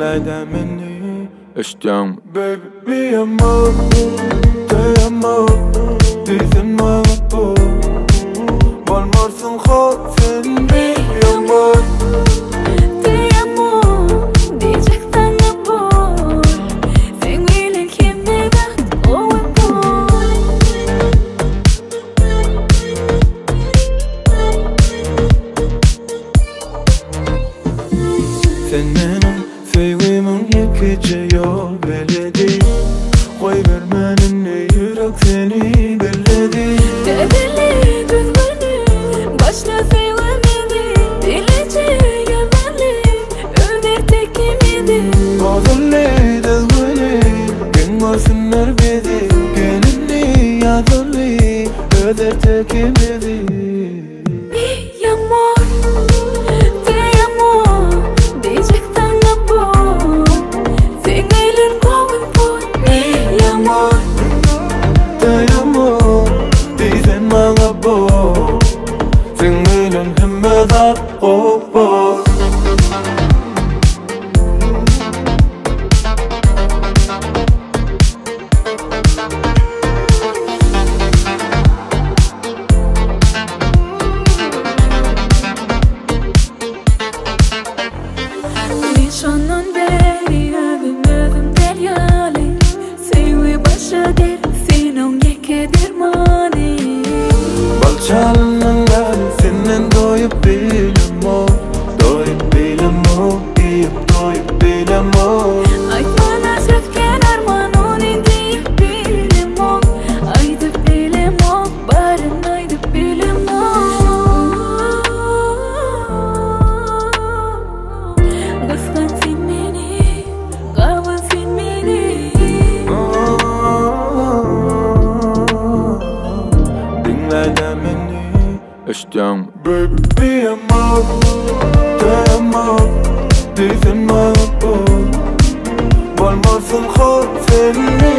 Dinle beni İşten baby mi amor te amo Dicen bana bu Valmarsın sen mi amor te amo diyecek sana bu Sen bilen kimde bak o bu Sen benim sevgimin yıkıcı yol beledi Koy vermenin yürek seni belledi Bedeli düzgünü başla sevmedi Dileceği güvenli öder tekimidi Bozulli düzgünü gün görsünler bizi Gelini yazılı öder tekimidi Mi amor te amo diyecek sana bu Sen bilen koyun bu Mi amor te amo Dicen bana bu Sen bilen hemmeden o bu Nişandan beri övüm deryali Sevgi başa der senin yeke dermani Balçalının gari senin doyup bilim o Doyup bilim o Deyip doyup bilim o Aytmana sötken arman onun deyip bilim o Aydıp bilim o barın aydıp bilim o Kıskan sen beni, kavun sen beni Dinle beni İşten baby mi amor te amo Dicen bana bu Valmarsın sen mi